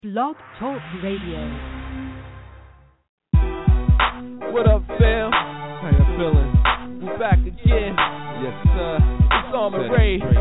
Blog Talk Radio. What up, fam? How you feeling? We're back again. Yes, sir. It's Armin Ray. 1,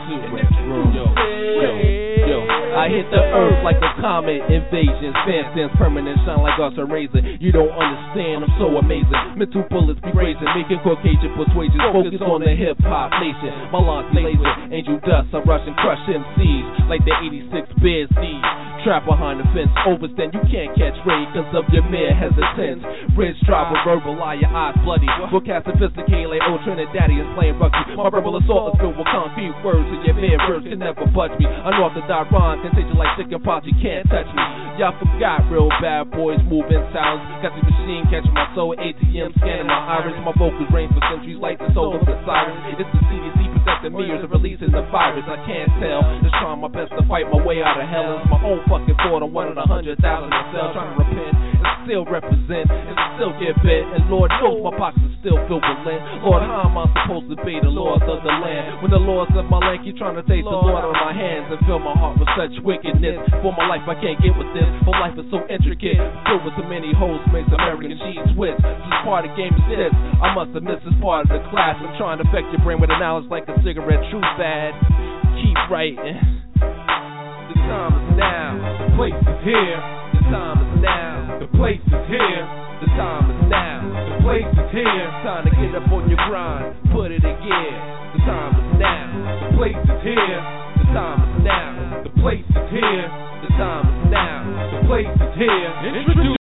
2, yo. I hit the earth like a comet invasion. Fan stands permanent, shine like us a razor. You don't understand, I'm so amazing. Mental bullets be brazen, making Caucasian persuasions. Focus on the hip-hop nation. My launch laser, angel dust. I rush and crush MCs like the 86 Bears Seeds. Trap behind the fence, overstand, you can't catch raid cause of your mere hesitance. Bridge drive with verbal lie, your eyes bloody. Vocab sophisticated like old Trinidadians playing rugby. My verbal assault is filled with concrete words, and your mere verse can never budge me. Unorthodox rhyme, contagion like chicken pox, you can't touch me. Y'all forgot real bad boys moving sounds. Got the machine catching my soul, ATM scanning my iris. My vocals reign for centuries like the soul of the siren. It's the CDC protecting me as of releasing the virus. I can't tell, just trying my best to fight my way out of hell. It's my own fucking fault, I'm one in 100,000 myself, trying to repent and still represent and still get bit. And Lord knows my pockets are still filled with lint. Lord, how am I supposed to be the lords of the land when the lords of my land keep trying to take the Lord out of my hands and fill my heart with such wickedness? For my life I can't get with this, for life is so intricate, filled with so many holes, makes American cheese twist. This part of the game is this, I must have missed this part of the class. I'm trying to affect your brain with an knowledge like a cigarette, true bad. Keep writing. The time is now, the place is here. The time is now, the place is here. The time is now, the place is here. Time to get up on your grind, put it in gear. The time is now, the place is here. The time is now, the place is here. The time is now, the place is here. Introduce.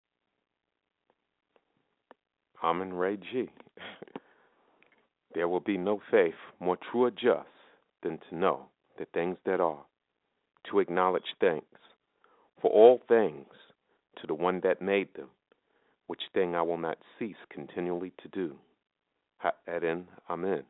Armin Ray G. There will be no faith more true or just than to know the things that are, to acknowledge thanks for all things to the one that made them, which thing I will not cease continually to do. Ha'edin Amen.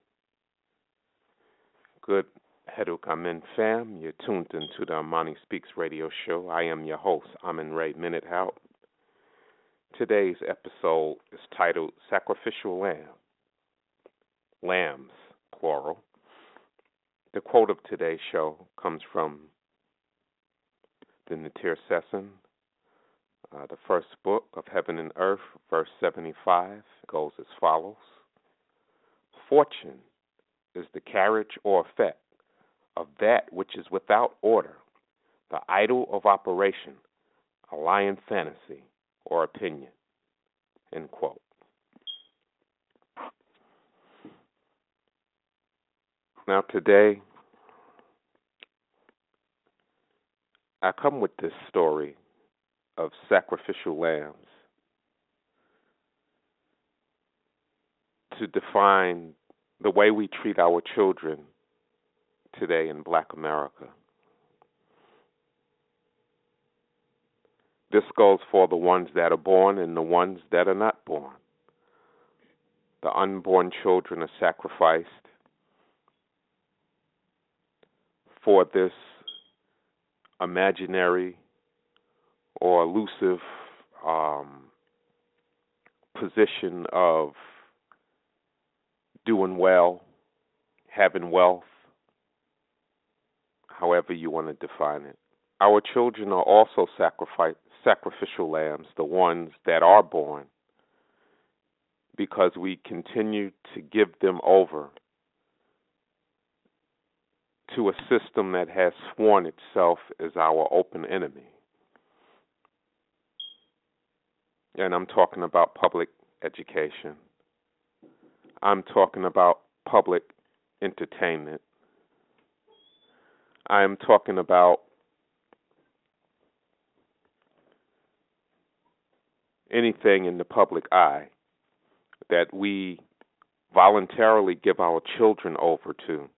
Good Heduk Amen fam, you're tuned into the Armani Speaks radio show. I am your host, Armin Ray Minute Out. Today's episode is titled Sacrificial Lamb. Lambs, plural. The quote of today's show comes from the Netir Session, the first book of Heaven and Earth, verse 75, goes as follows. Fortune is the carriage or effect of that which is without order, the idol of operation, a lying fantasy or opinion, end quote. Now today, I come with this story of sacrificial lambs to define the way we treat our children today in Black America. This goes for the ones that are born and the ones that are not born. The unborn children are sacrificed for this imaginary or elusive position of doing well, having wealth, however you want to define it. Our children are also sacrificial lambs, the ones that are born, because we continue to give them over to a system that has sworn itself as our open enemy. And I'm talking about public education. I'm talking about public entertainment. I'm talking about anything in the public eye that we voluntarily give our children over to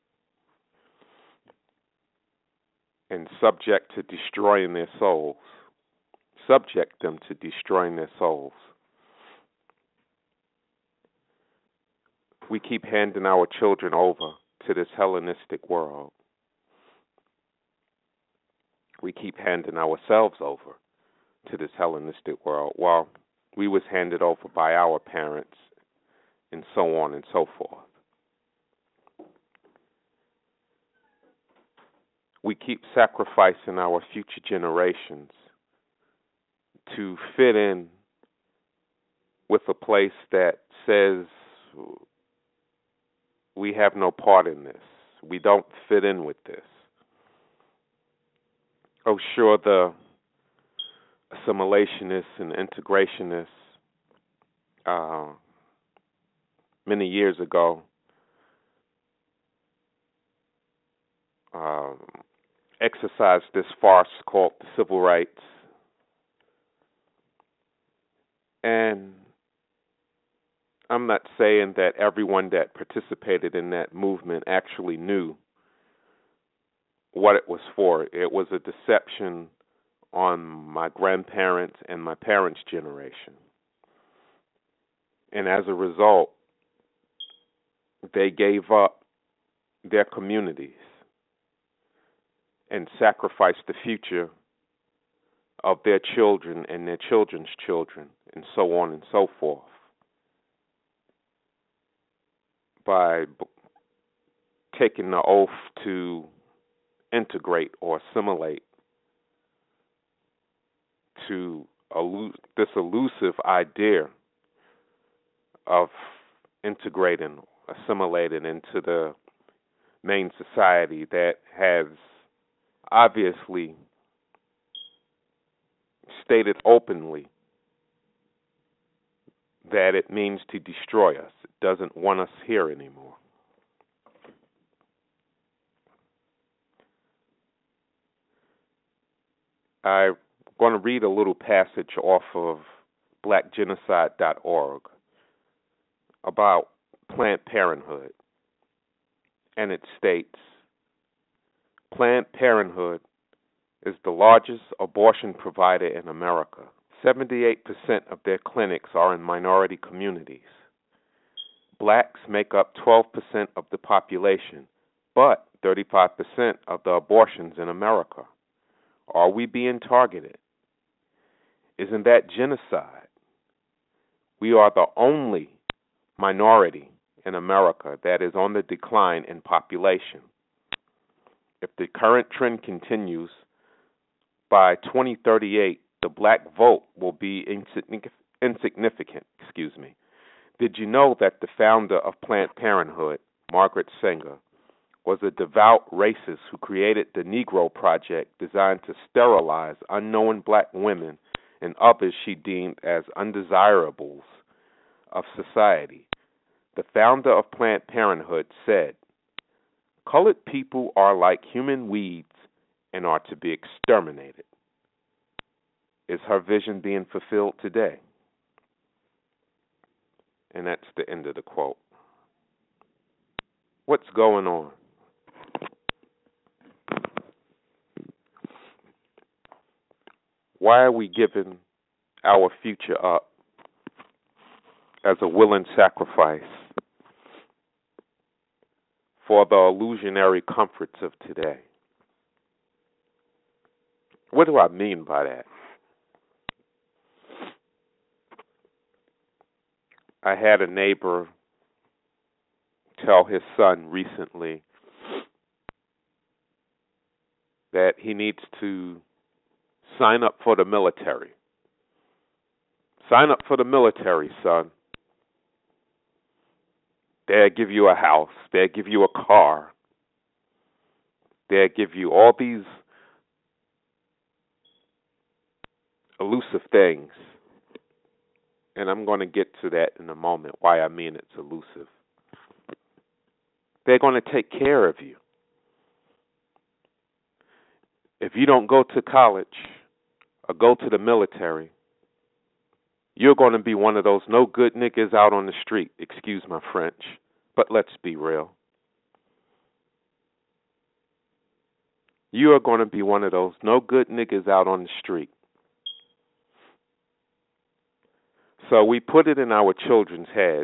and subject to destroying their souls. Subject them to destroying their souls. We keep handing our children over to this Hellenistic world. We keep handing ourselves over to this Hellenistic world while we was handed over by our parents and so on and so forth. we keep sacrificing our future generations to fit in with a place that says we have no part in this. We don't fit in with this. Oh, sure, the assimilationists and integrationists many years ago exercised this farce called the civil rights. And I'm not saying that everyone that participated in that movement actually knew what it was for. It was a deception on my grandparents and my parents' generation. And as a result, they gave up their communities and sacrificed the future of their children and their children's children, and so on and so forth, by taking the oath to integrate or assimilate to this elusive idea of integrating, assimilating into the main society that has obviously stated openly that it means to destroy us. It doesn't want us here anymore. I'm going to read a little passage off of blackgenocide.org about Planned Parenthood. And it states, Planned Parenthood is the largest abortion provider in America. 78% of their clinics are in minority communities. Blacks make up 12% of the population, but 35% of the abortions in America. Are we being targeted? Isn't that genocide? We are the only minority in America that is on the decline in population. If the current trend continues, by 2038, the black vote will be insignificant. Did you know that the founder of Planned Parenthood, Margaret Sanger, was a devout racist who created the Negro Project designed to sterilize unknown black women and others she deemed as undesirables of society? The founder of Planned Parenthood said, "Colored people are like human weeds and are to be exterminated." Is her vision being fulfilled today? And that's the end of the quote. What's going on? Why are we giving our future up as a willing sacrifice for the illusionary comforts of today? What do I mean by that? I had a neighbor tell his son recently that he needs to sign up for the military. Sign up for the military, son. They'll give you a house. They'll give you a car. They'll give you all these elusive things. And I'm going to get to that in a moment, why I mean it's elusive. They're going to take care of you. If you don't go to college or go to the military, you're going to be one of those no good niggas out on the street. Excuse my French, but let's be real. You are going to be one of those no good niggas out on the street. So we put it in our children's head,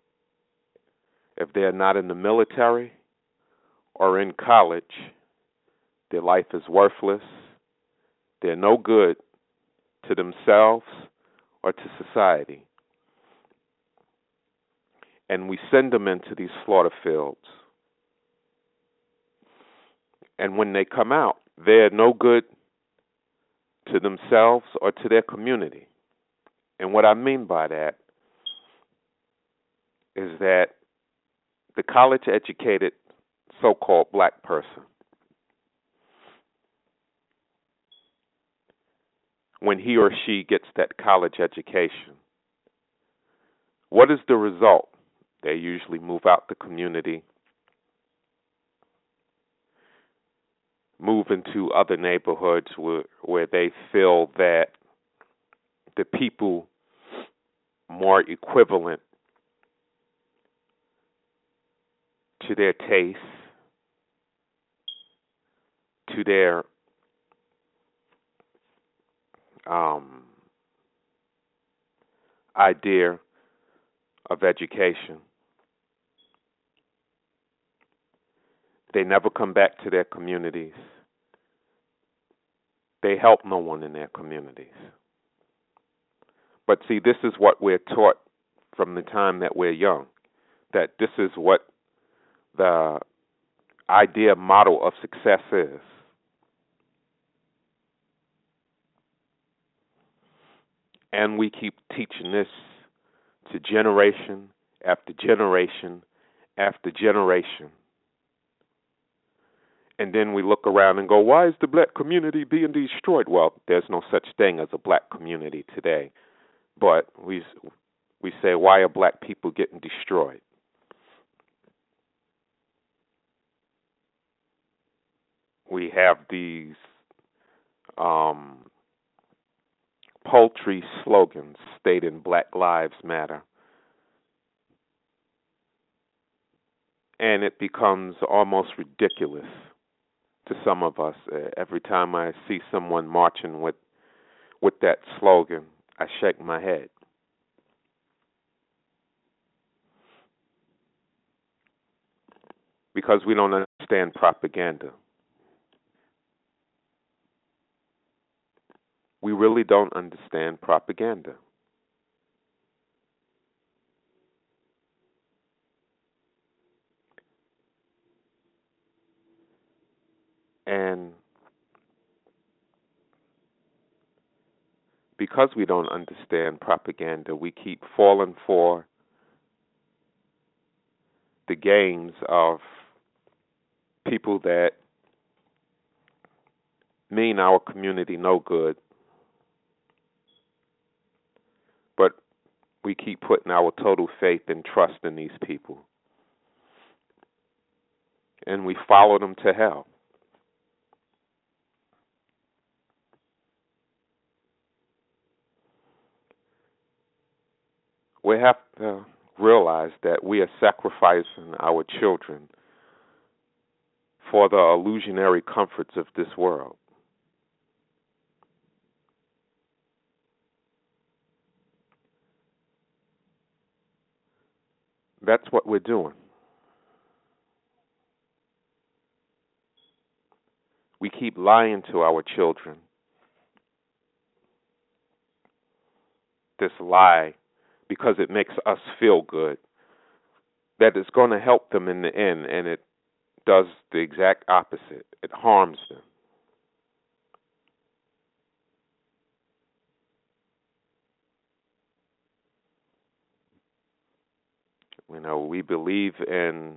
if they're not in the military or in college, their life is worthless. They're no good to themselves or to society. And we send them into these slaughter fields. And when they come out, they're no good to themselves or to their community. And what I mean by that is that the college-educated so-called black person, when he or she gets that college education, what is the result? They usually move out the community, move into other neighborhoods where they feel that the people more equivalent to their tastes, to their idea of education. They never come back to their communities. They help no one in their communities. But see, this is what we're taught from the time that we're young, that this is what the idea model of success is. And we keep teaching this to generation after generation after generation. And then we look around and go, why is the black community being destroyed? Well, there's no such thing as a black community today. But we say, why are black people getting destroyed? We have these paltry slogans stating Black Lives Matter. And it becomes almost ridiculous to some of us. Every time I see someone marching with that slogan, I shake my head. Because we don't understand propaganda. We really don't understand propaganda. And because we don't understand propaganda, we keep falling for the games of people that mean our community no good. But we keep putting our total faith and trust in these people. And we follow them to hell. We have to realize that we are sacrificing our children for the illusionary comforts of this world. That's what we're doing. We keep lying to our children. This lie, because it makes us feel good, that it's going to help them in the end, and it does the exact opposite. It harms them. You know, we believe in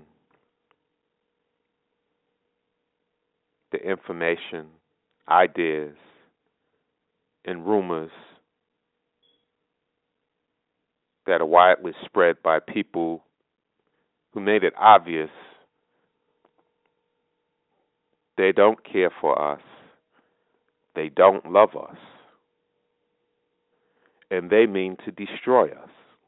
the information, ideas, and rumors that are widely spread by people who made it obvious they don't care for us, they don't love us, and they mean to destroy us.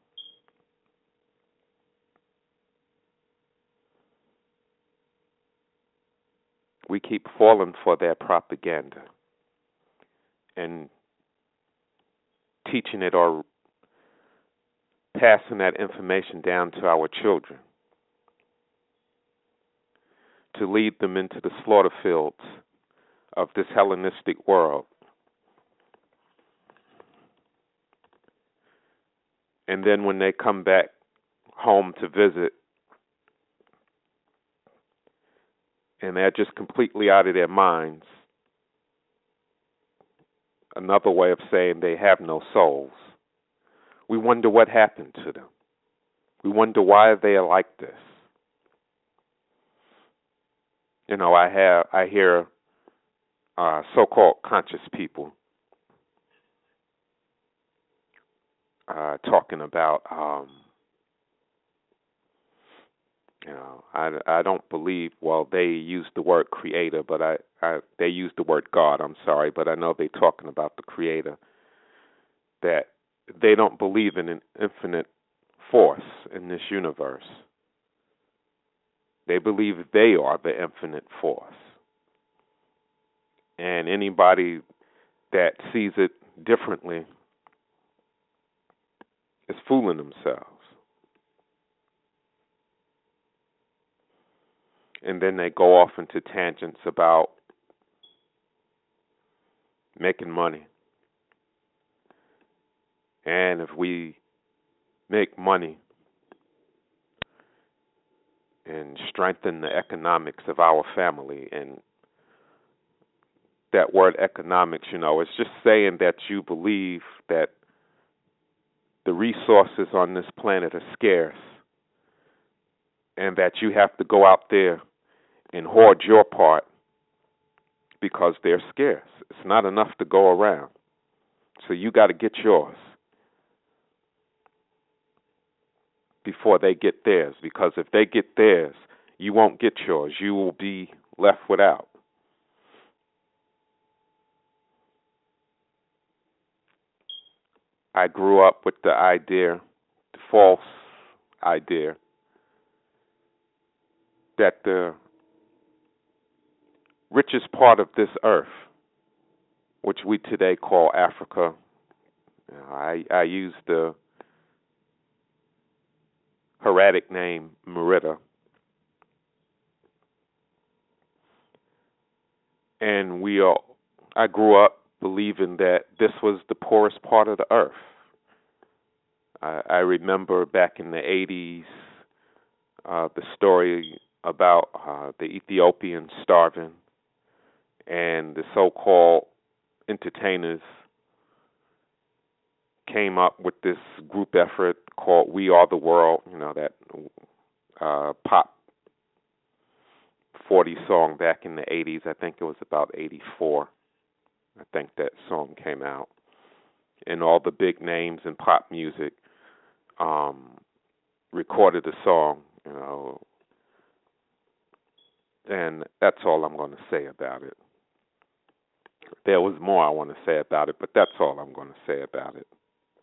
We keep falling for their propaganda and teaching it or passing that information down to our children to lead them into the slaughter fields of this Hellenistic world. And then when they come back home to visit, and they're just completely out of their minds. Another way of saying they have no souls. We wonder what happened to them. We wonder why they are like this. You know, I hear so-called conscious people talking about, you know, I don't believe. Well, they use the word creator, but they use the word God. I'm sorry, but I know they're talking about the creator. That they don't believe in an infinite force in this universe. They believe they are the infinite force. And anybody that sees it differently is fooling themselves. And then they go off into tangents about making money. And if we make money and strengthen the economics of our family, and that word economics, you know, it's just saying that you believe that the resources on this planet are scarce and that you have to go out there and hoard your part because they're scarce. It's not enough to go around. So you got to get yours before they get theirs, because if they get theirs, you won't get yours. You will be left without. I grew up with the idea, the false idea, that the richest part of this earth, which we today call Africa, I use the hieratic name Merida, and I grew up believing that this was the poorest part of the earth. I remember back in the 80s the story about the Ethiopians starving, and the so-called entertainers came up with this group effort called We Are the World, you know, that pop 40 song back in the 80s. I think it was about 84. I think that song came out. And all the big names in pop music recorded the song, you know. And that's all I'm going to say about it. There was more I want to say about it, but that's all I'm going to say about it.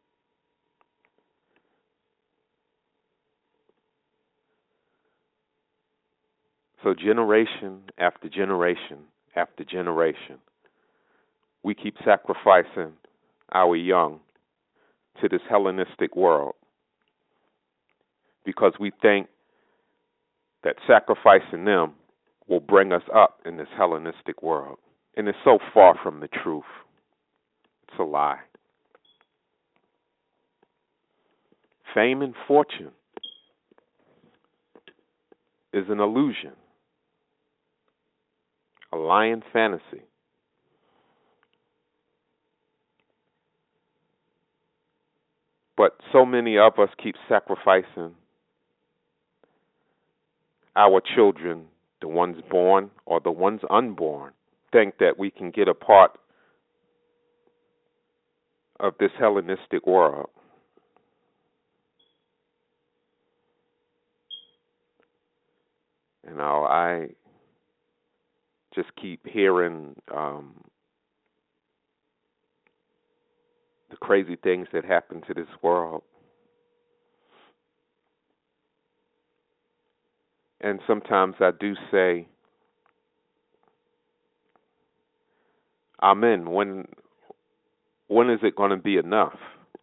So generation after generation after generation, we keep sacrificing our young to this Hellenistic world because we think that sacrificing them will bring us up in this Hellenistic world. And it's so far from the truth. It's a lie. Fame and fortune is an illusion, a lying fantasy. But so many of us keep sacrificing our children, the ones born or the ones unborn, think that we can get a part of this Hellenistic world. You know, I just keep hearing the crazy things that happen to this world. And sometimes I do say, Amen. When is it going to be enough?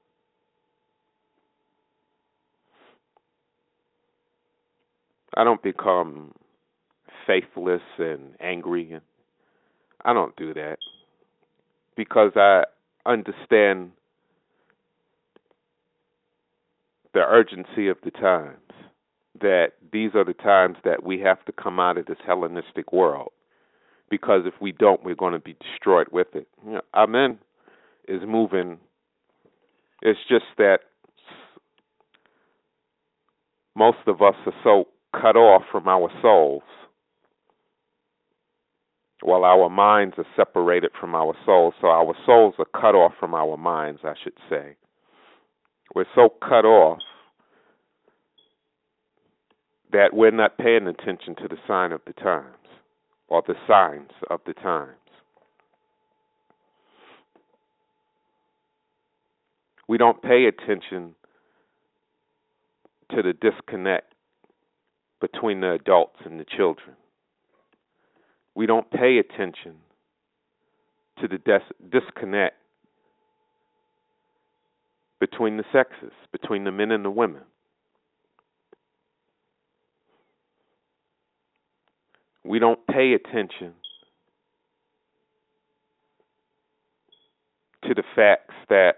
I don't become faithless and angry. I don't do that because I understand the urgency of the times. that these are the times that we have to come out of this Hellenistic world, because if we don't, we're going to be destroyed with it. You know, Amen is moving. It's just that most of us are so cut off from our souls, while our minds are separated from our souls. So our souls are cut off from our minds, I should say. We're so cut off that we're not paying attention to the sign of the times, or the signs of the times. We don't pay attention to the disconnect between the adults and the children. We don't pay attention to the disconnect between the sexes, between the men and the women. We don't pay attention to the facts that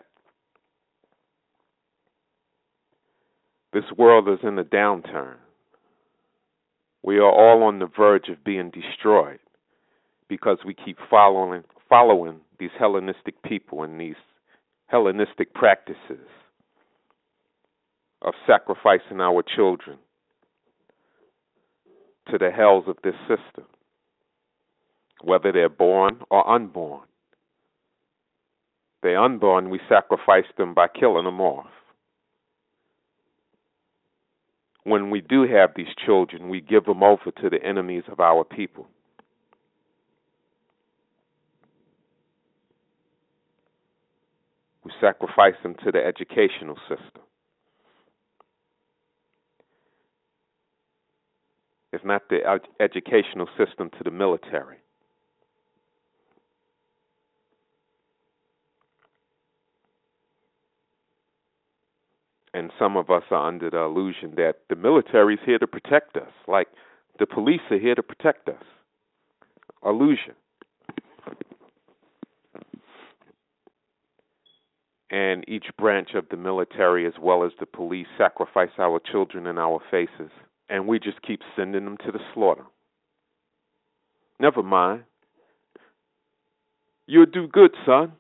this world is in a downturn. We are all on the verge of being destroyed because we keep following these Hellenistic people and these Hellenistic practices of sacrificing our children to the hells of this system, whether they're born or unborn. They're unborn, we sacrifice them by killing them off. When we do have these children, we give them over to the enemies of our people. We sacrifice them to the educational system. If not the educational system, to the military. And some of us are under the illusion that the military is here to protect us, like the police are here to protect us. Illusion. And each branch of the military, as well as the police, sacrifice our children in our faces, and we just keep sending them to the slaughter. Never mind. You'll do good, son.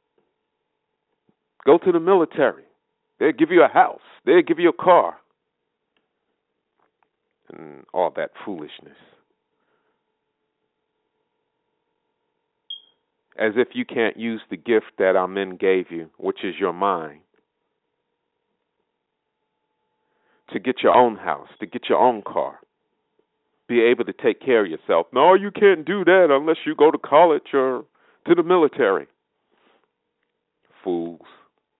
Go to the military. They'll give you a house. They'll give you a car. And all that foolishness. As if you can't use the gift that our men gave you, which is your mind, to get your own house, to get your own car, be able to take care of yourself. No, you can't do that unless you go to college or to the military. Fools.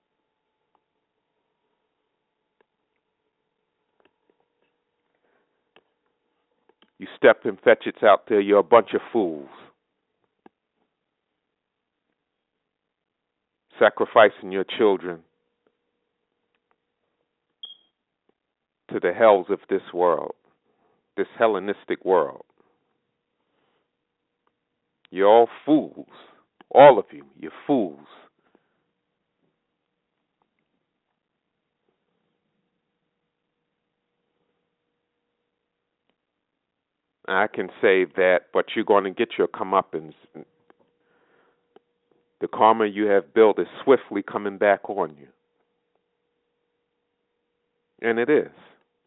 You step and fetch it's out there, you're a bunch of fools. Sacrificing your children to the hells of this world, this Hellenistic world. You're all fools. All of you, you're fools. I can say that, but you're going to get your comeuppance. The karma you have built is swiftly coming back on you. And it is.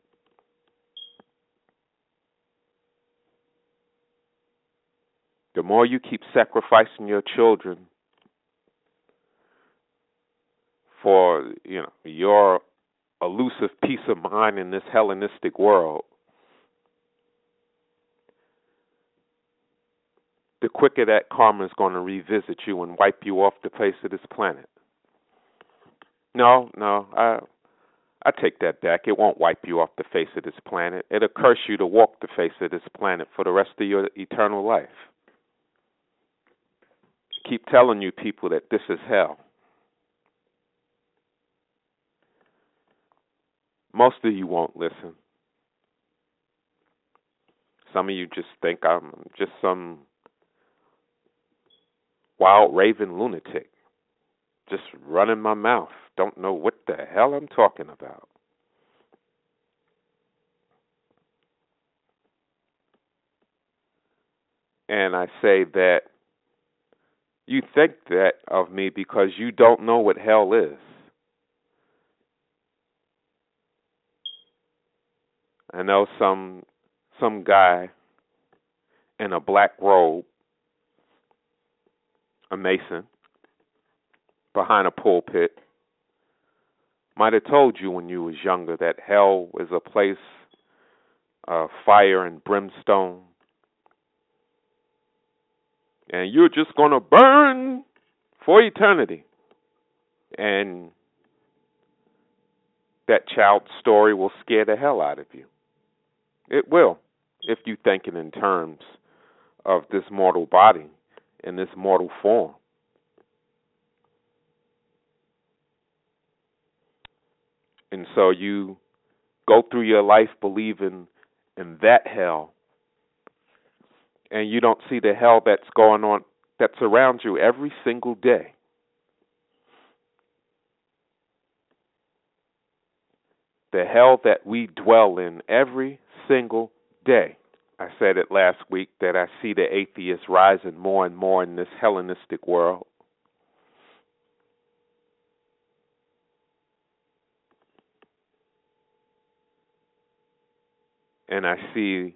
The more you keep sacrificing your children for, your elusive peace of mind in this Hellenistic world, the quicker that karma is going to revisit you and wipe you off the face of this planet. No, I take that back. It won't wipe you off the face of this planet. It'll curse you to walk the face of this planet for the rest of your eternal life. Keep telling you people that this is hell. Most of you won't listen. Some of you just think I'm just some wild raving lunatic, just running my mouth. Don't know what the hell I'm talking about. And I say that you think that of me because you don't know what hell is. I know some guy in a black robe, a Mason, behind a pulpit, might have told you when you was younger that hell is a place of fire and brimstone, and you're just going to burn for eternity. And that child's story will scare the hell out of you. It will, if you think it in terms of this mortal body in this mortal form. And so you go through your life believing in that hell, and you don't see the hell that's going on, that's around you every single day. The hell that we dwell in every single day. I said it last week that I see the atheists rising more and more in this Hellenistic world. And I see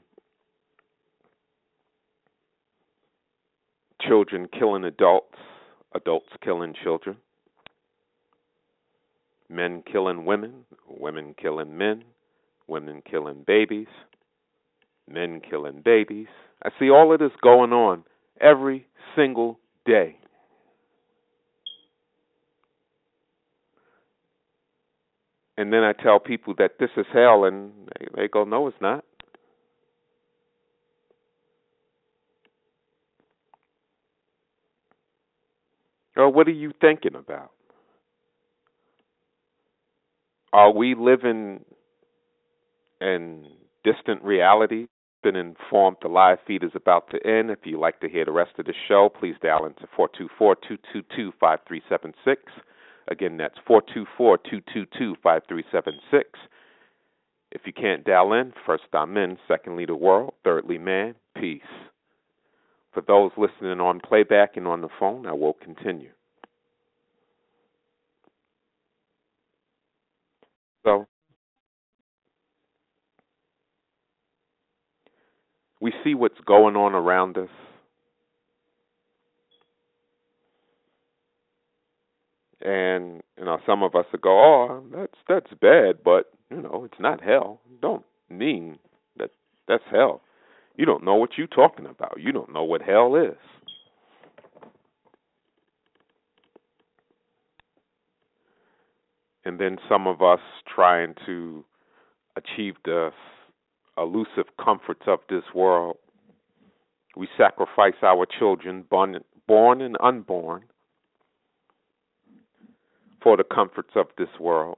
children killing adults, adults killing children, men killing women, women killing men, women killing babies, men killing babies. I see all of this going on every single day. And then I tell people that this is hell, and they go, no, it's not. Or what are you thinking about? Are we living in distant reality? Been informed the live feed is about to end. If you'd like to hear the rest of the show, please dial into 424-222-5376. Again, that's 424-222-5376. If you can't dial in, first I'm in, secondly the world, thirdly man, peace. For those listening on playback and on the phone, I will continue. So, we see what's going on around us. And, some of us will go, oh, that's bad, but, it's not hell. Don't mean that's hell. You don't know what you're talking about. You don't know what hell is. And then some of us trying to achieve the elusive comforts of this world, we sacrifice our children, born and unborn, for the comforts of this world.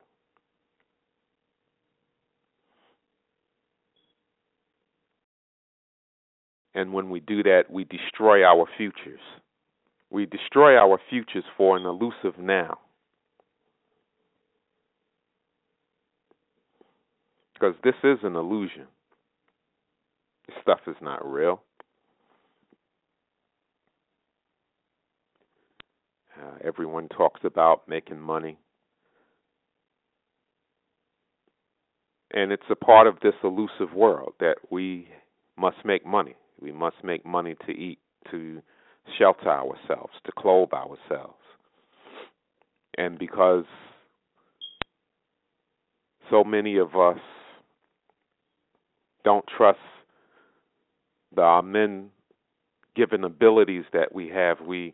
And when we do that, we destroy our futures. We destroy our futures for an elusive now. Because this is an illusion. This stuff is not real. Everyone talks about making money. And it's a part of this elusive world that we must make money. We must make money to eat, to shelter ourselves, to clothe ourselves. And because so many of us don't trust the men-given abilities that we have, we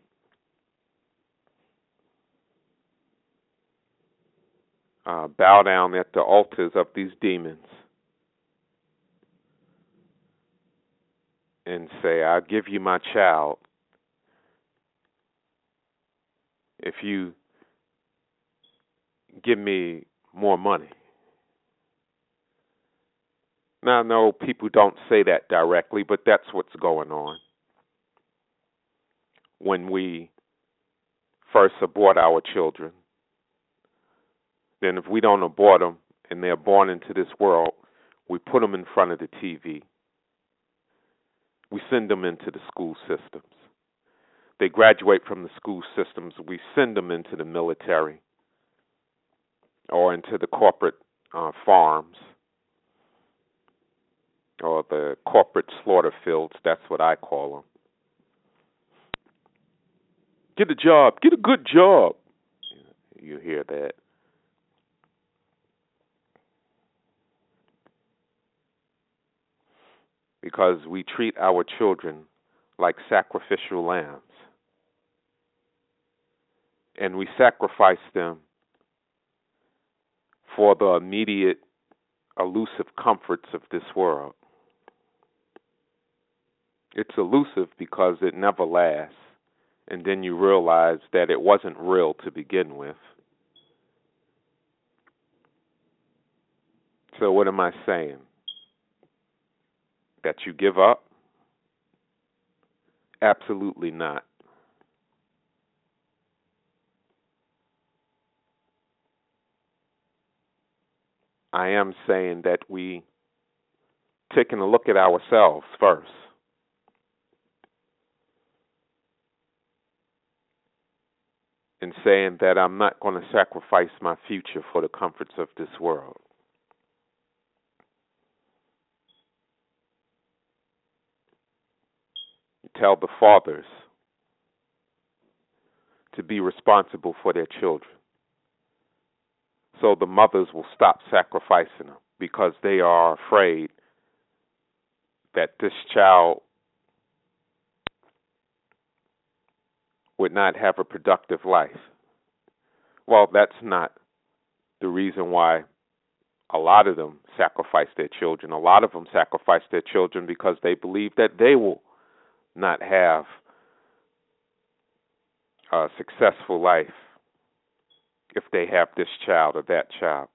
bow down at the altars of these demons and say, I'll give you my child if you give me more money. Now, I know people don't say that directly, but that's what's going on. When we first abort our children, then if we don't abort them and they're born into this world, we put them in front of the TV. we send them into the school systems. They graduate from the school systems, we send them into the military or into the corporate farms or the corporate slaughter fields. That's what I call them. Get a job. Get a good job. You hear that. Because we treat our children like sacrificial lambs. And we sacrifice them for the immediate, elusive comforts of this world. It's elusive because it never lasts. And then you realize that it wasn't real to begin with. So what am I saying? That you give up? Absolutely not. I am saying that we taking a look at ourselves first. And saying that I'm not going to sacrifice my future for the comforts of this world. Tell the fathers to be responsible for their children. So the mothers will stop sacrificing them because they are afraid that this child would not have a productive life. Well, that's not the reason why a lot of them sacrifice their children. A lot of them sacrifice their children because they believe that they will not have a successful life if they have this child or that child.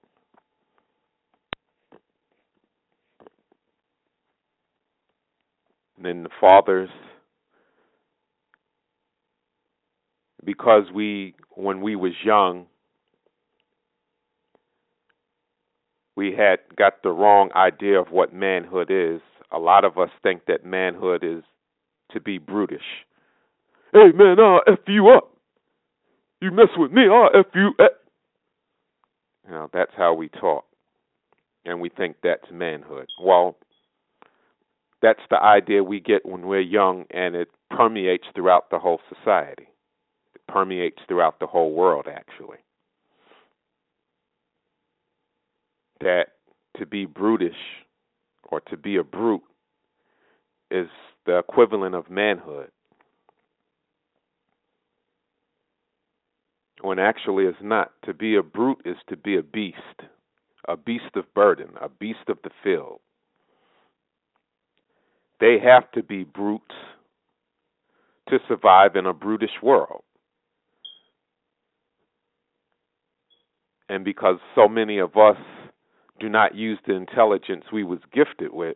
And then the fathers, because when we was young, we had got the wrong idea of what manhood is. A lot of us think that manhood is to be brutish. Hey man, I'll F you up. You mess with me, I'll F you up. You know, that's how we talk. And we think that's manhood. Well, that's the idea we get when we're young, and it permeates throughout the whole society. It permeates throughout the whole world, actually. That to be brutish or to be a brute is the equivalent of manhood. When actually it's not. To be a brute is to be a beast of burden, a beast of the field. They have to be brutes to survive in a brutish world. And because so many of us do not use the intelligence we was gifted with,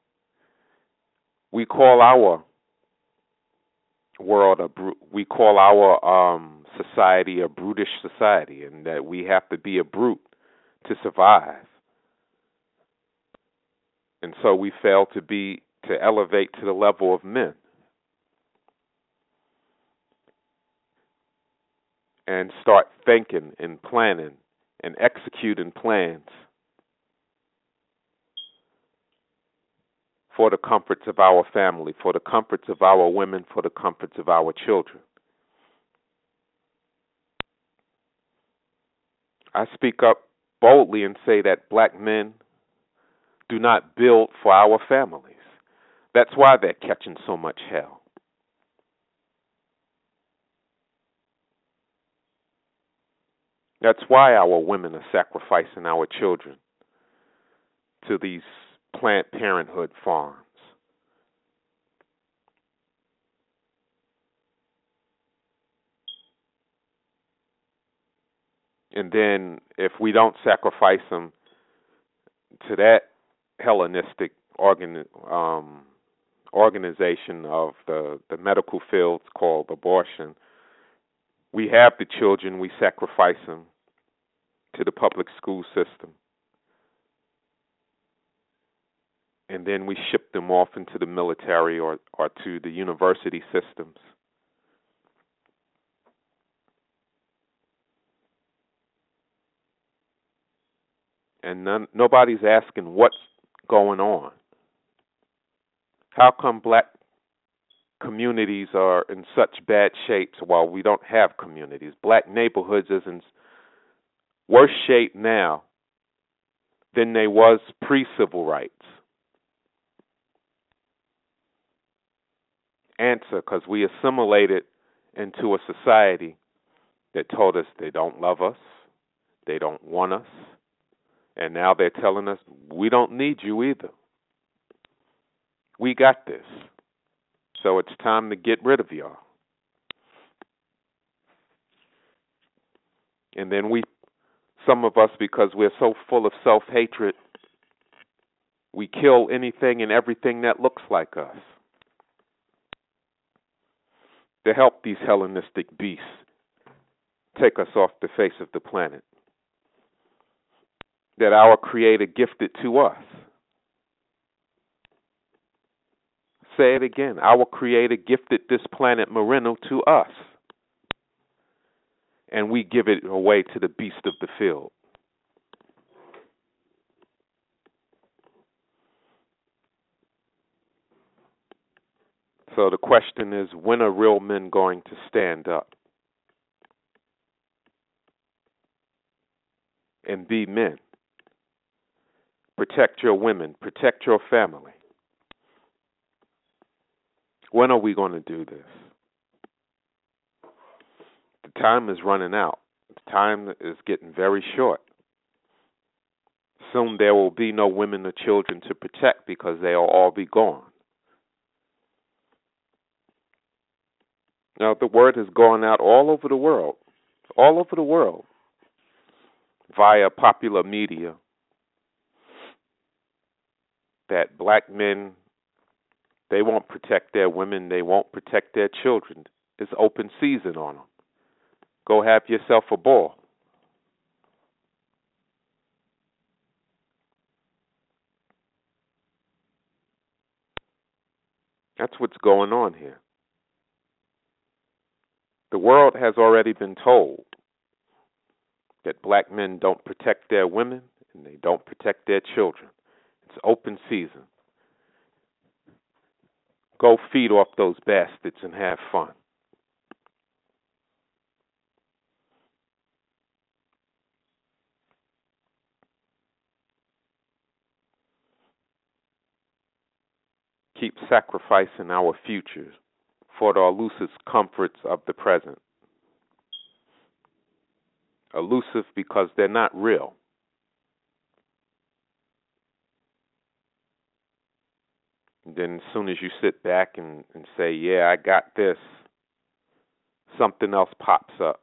we call our world we call our society a brutish society, and that we have to be a brute to survive. And so we fail to elevate to the level of men. And start thinking and planning and executing plans for the comforts of our family, for the comforts of our women, for the comforts of our children. I speak up boldly and say that black men do not build for our families. That's why they're catching so much hell. That's why our women are sacrificing our children to these Planned Parenthood farms. And then if we don't sacrifice them to that Hellenistic organization of the medical fields called abortion, we have the children, we sacrifice them to the public school system. and then we ship them off into the military or to the university systems. And nobody's asking what's going on. How come black communities are in such bad shapes while we don't have communities? Black neighborhoods is in worse shape now than they was pre-civil rights. Answer, because we assimilated into a society that told us they don't love us, they don't want us, and now they're telling us we don't need you either. We got this. So it's time to get rid of y'all. And then some of us, because we're so full of self-hatred, we kill anything and everything that looks like us to help these Hellenistic beasts take us off the face of the planet that our Creator gifted to us. Say it again. Our Creator gifted this planet Marino to us, and we give it away to the beast of the field. So the question is, when are real men going to stand up and be men? Protect your women. Protect your family. When are we going to do this? The time is running out. The time is getting very short. Soon there will be no women or children to protect because they'll all be gone. Now, the word has gone out all over the world, via popular media, that black men, they won't protect their women, they won't protect their children. It's open season on them. Go have yourself a ball. That's what's going on here. The world has already been told that black men don't protect their women and they don't protect their children. It's open season. Go feed off those bastards and have fun. Keep sacrificing our futures for the elusive comforts of the present. Elusive because they're not real. And then as soon as you sit back and say, yeah, I got this, something else pops up.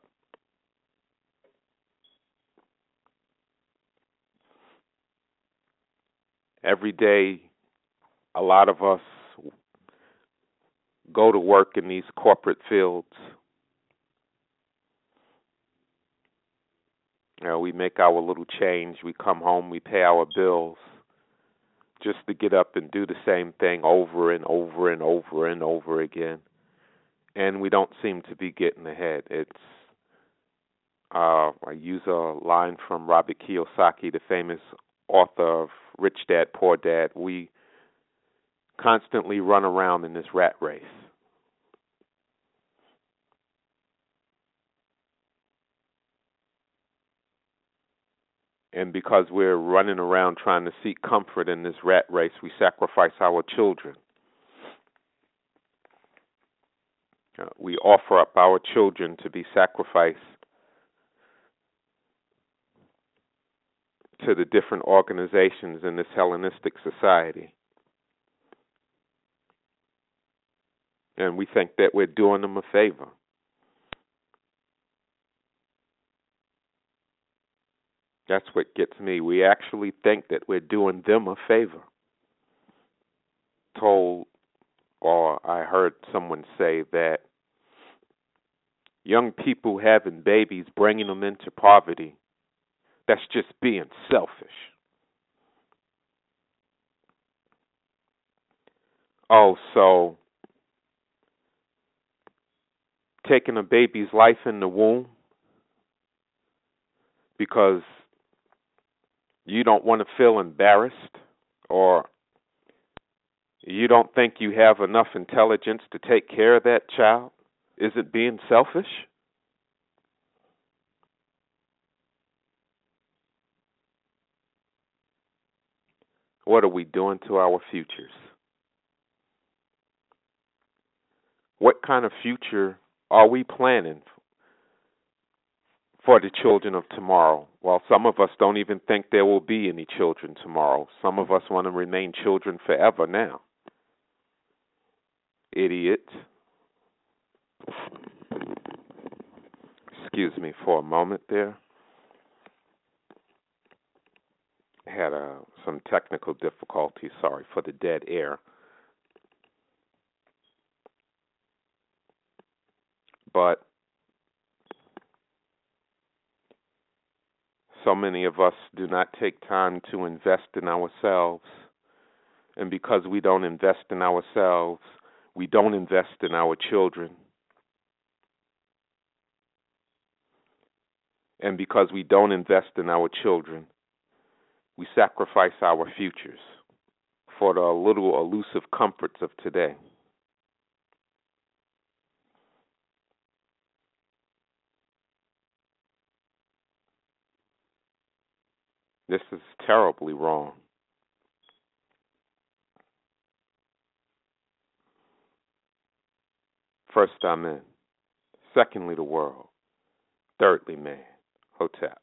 Every day, a lot of us go to work in these corporate fields. You know, we make our little change. We come home, we pay our bills, just to get up and do the same thing over and over and over and over again. And we don't seem to be getting ahead. I use a line from Robert Kiyosaki, the famous author of Rich Dad, Poor Dad. We constantly run around in this rat race. And because we're running around trying to seek comfort in this rat race, we sacrifice our children. We offer up our children to be sacrificed to the different organizations in this Hellenistic society. And we think that we're doing them a favor. That's what gets me. We actually think that we're doing them a favor. I heard someone say that young people having babies, bringing them into poverty, that's just being selfish. Oh, so taking a baby's life in the womb because you don't want to feel embarrassed, or you don't think you have enough intelligence to take care of that child? Is it being selfish? What are we doing to our futures? What kind of future are we planning for the children of tomorrow? Well, some of us don't even think there will be any children tomorrow. Some of us want to remain children forever now. Idiot. Excuse me for a moment there. Had some technical difficulties. Sorry for the dead air. But so many of us do not take time to invest in ourselves. And because we don't invest in ourselves, we don't invest in our children. And because we don't invest in our children, we sacrifice our futures for the little elusive comforts of today. This is terribly wrong. First, Amen. Secondly, the world. Thirdly, man. Hotep.